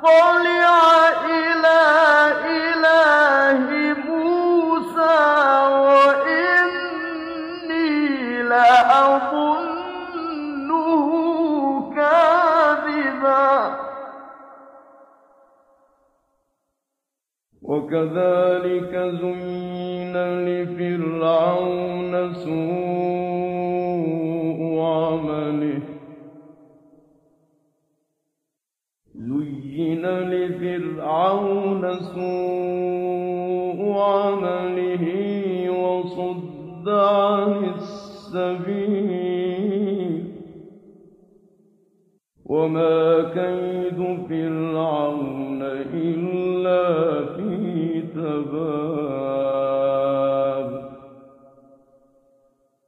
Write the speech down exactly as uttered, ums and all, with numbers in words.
إِلَىٰ إِلَٰهِ مُوسَىٰ وَإِنِّي لَأَظُنُّهُ كَاذِبًا. وَكَذَٰلِكَ زُيِّنَ لِفِرْعَوْنَ سُوءُ عَمَلِهِ زُيِّنَ لِفِرْعَوْنَ سُوءُ عَمَلِهِ وَصُدَّ عَنِ السَّبِيلِ وَمَا كَيْدُ فِرْعَوْنَ إِلَّا فِي تَبَابٍ.